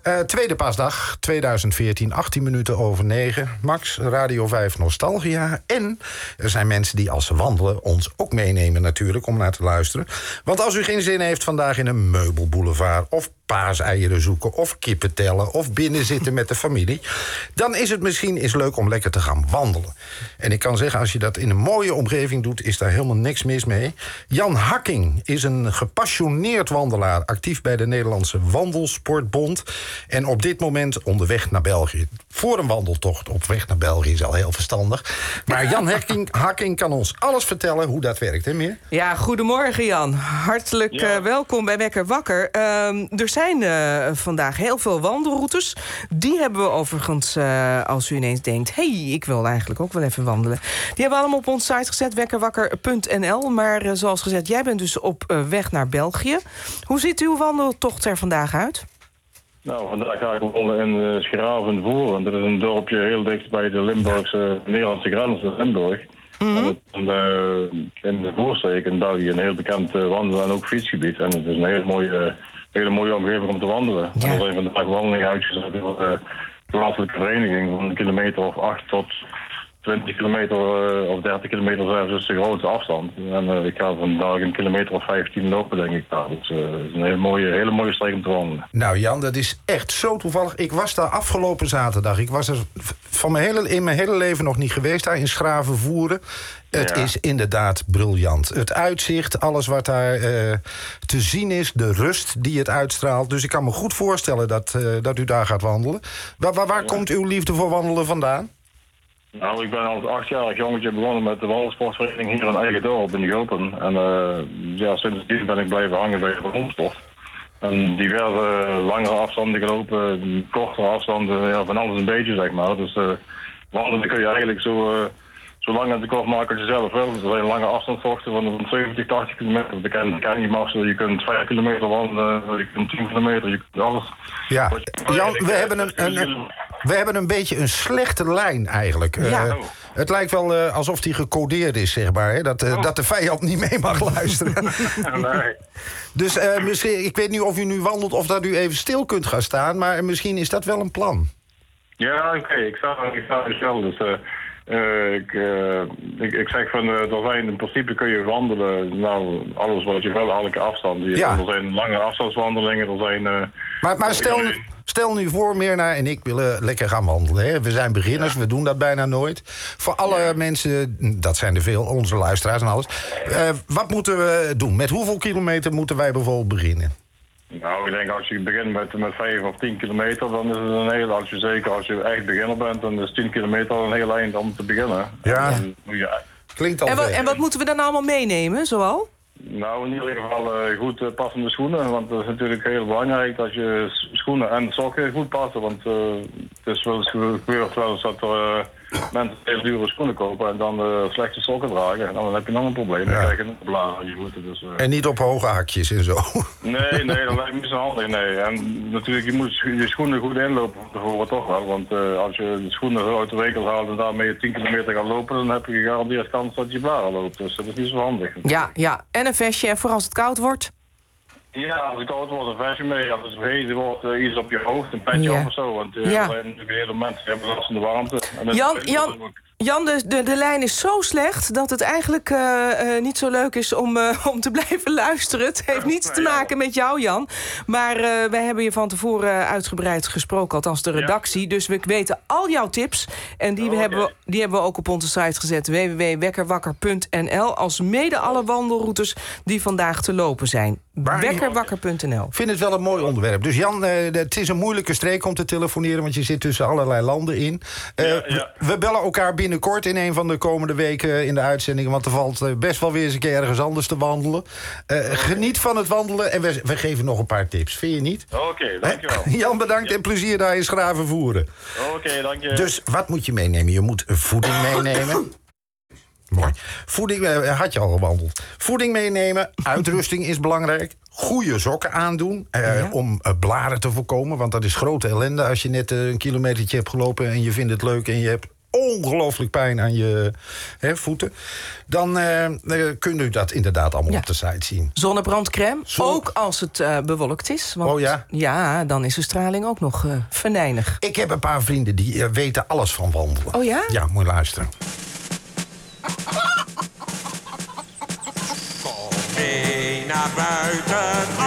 Tweede paasdag, 2014, 18 minuten over 9. Max, Radio 5 Nostalgia. En er zijn mensen die als ze wandelen ons ook meenemen natuurlijk om naar te luisteren. Want als u geen zin heeft vandaag in een meubelboulevard of paaseieren zoeken of kippen tellen of binnen zitten met de familie, dan is het misschien eens leuk om lekker te gaan wandelen. En ik kan zeggen, als je dat in een mooie omgeving doet, is daar helemaal niks mis mee. Jan Hakking is een gepassioneerd wandelaar, actief bij de Nederlandse Wandelsportbond en op dit moment onderweg naar België. Voor een wandeltocht op weg naar België is al heel verstandig. Maar Jan Hakking kan ons alles vertellen hoe dat werkt, hè Meer? Ja, goedemorgen Jan. Hartelijk welkom bij Wekker Wakker. Er zijn vandaag heel veel wandelroutes. Die hebben we overigens, als u ineens denkt, ik wil eigenlijk ook wel even wandelen. Die hebben we allemaal op onze site gezet, wekkerwakker.nl. Maar zoals gezegd, jij bent dus op weg naar België. Hoe ziet uw wandeltocht er vandaag uit? Nou, vandaag ga ik wandelen in Schravenvoeren. Dat is een dorpje heel dicht bij de Nederlandse grens in Limburg. Mm-hmm. In de voorstreek in België een heel bekend wandel- en ook fietsgebied. En het is een hele mooie omgeving om te wandelen. Ja. Er zijn vandaag wandelingen uitgezet door de plaatselijke vereniging van een kilometer of 8 tot 20 kilometer of 30 kilometer zelfs is de grootste afstand. En ik ga vandaag een kilometer of 15 lopen, denk ik. Dus het is een hele mooie streek om te wandelen. Nou Jan, dat is echt zo toevallig. Ik was daar afgelopen zaterdag. Ik was er in mijn hele leven nog niet geweest, daar in Schravenvoeren. Het is inderdaad briljant. Het uitzicht, alles wat daar te zien is, de rust die het uitstraalt. Dus ik kan me goed voorstellen dat u daar gaat wandelen. Waar komt uw liefde voor wandelen vandaan? Nou, ik ben als 8-jarig jongetje begonnen met de wandelsportvereniging hier in eigen dorp in Gopen. En sindsdien ben ik blijven hangen bij de wandelsport. En diverse langere afstanden gelopen, kortere afstanden, van alles een beetje zeg maar. Dus wandelen kun je eigenlijk zo lang en te kort maken als je zelf wil. Er zijn lange afstandstochten van 70, 80 kilometer. Dat kan je machelen. Je kunt 5 kilometer wandelen, je kunt 10 kilometer, je kunt alles. Ja, Jan, we hebben een beetje een slechte lijn eigenlijk. Het lijkt wel alsof die gecodeerd is, zeg maar. Hè? Dat de vijand niet mee mag luisteren. Nee. Dus misschien, ik weet niet of u nu wandelt of dat u even stil kunt gaan staan. Maar misschien is dat wel een plan. Ja, oké. Ik sta er zelf. Dus ik zeg van, er zijn in principe kun je wandelen. Nou, alles wat je wil, elke afstand. Er zijn lange afstandswandelingen. Er zijn... Maar stel nu voor, Mirna en ik willen lekker gaan wandelen. Hè? We zijn beginners, we doen dat bijna nooit. Voor alle mensen, dat zijn er veel, onze luisteraars en alles. Wat moeten we doen? Met hoeveel kilometer moeten wij bijvoorbeeld beginnen? Nou, ik denk als je begint met 5 of 10 kilometer, dan is het een heel, als je echt beginner bent, dan is 10 kilometer een heel eind om te beginnen. Ja, klinkt al en wat moeten we dan allemaal meenemen, zoal? Nou, in ieder geval goed passende schoenen, want dat is natuurlijk heel belangrijk dat je schoenen en sokken goed passen, want het is wel eens gebeurd dat er mensen heel dure schoenen kopen en dan slechte sokken dragen. En dan heb je nog een probleem, dan krijg je nog blaren aan je voeten. Dus, en niet op hoge hakjes en zo. Nee, dat lijkt me niet zo handig, nee. En natuurlijk, je moet je schoenen goed inlopen van tevoren toch wel, want als je de schoenen zo uit de winkel haalt en daarmee 10 kilometer gaat lopen, dan heb je gegarandeerd kans dat je blaren loopt. Dus dat is niet zo handig. Ja. En een vestje, en voor als het koud wordt? Ja, als het koud wordt, een vestje mee. Als het vergeten wordt, iets op je hoofd, een petje op of zo. Want er zijn natuurlijk hele mensen die hebben last van de warmte. Jan, de lijn is zo slecht dat het eigenlijk niet zo leuk is om te blijven luisteren. Het heeft niets te maken met jou, Jan. Maar wij hebben je van tevoren uitgebreid gesproken, althans de redactie. Ja. Dus we weten al jouw tips. En die hebben we ook op onze site gezet, www.wekkerwakker.nl. Als mede alle wandelroutes die vandaag te lopen zijn. Wekkerwakker.nl. Ik vind het wel een mooi onderwerp. Dus Jan, het is een moeilijke streek om te telefoneren, want je zit tussen allerlei landen in. We bellen elkaar binnenkort in een van de komende weken in de uitzending, want er valt best wel weer eens een keer ergens anders te wandelen. Geniet van het wandelen en we geven nog een paar tips. Vind je niet? Oké, dankjewel. Jan, bedankt en plezier daar in Schravenvoeren. Oké, dank je. Dus wat moet je meenemen? Je moet voeding meenemen. Mooi. Voeding, had je al gewandeld. Voeding meenemen, uitrusting is belangrijk. Goede sokken aandoen om blaren te voorkomen. Want dat is grote ellende als je net een kilometertje hebt gelopen en je vindt het leuk en je hebt ongelooflijk pijn aan je voeten. Dan kunt u dat inderdaad allemaal op de site zien. Zonnebrandcrème, ook als het bewolkt is. Want, ja, dan is de straling ook nog venijnig. Ik heb een paar vrienden die weten alles van wandelen. Oh ja? Ja, moet je luisteren. Kom mee naar buiten.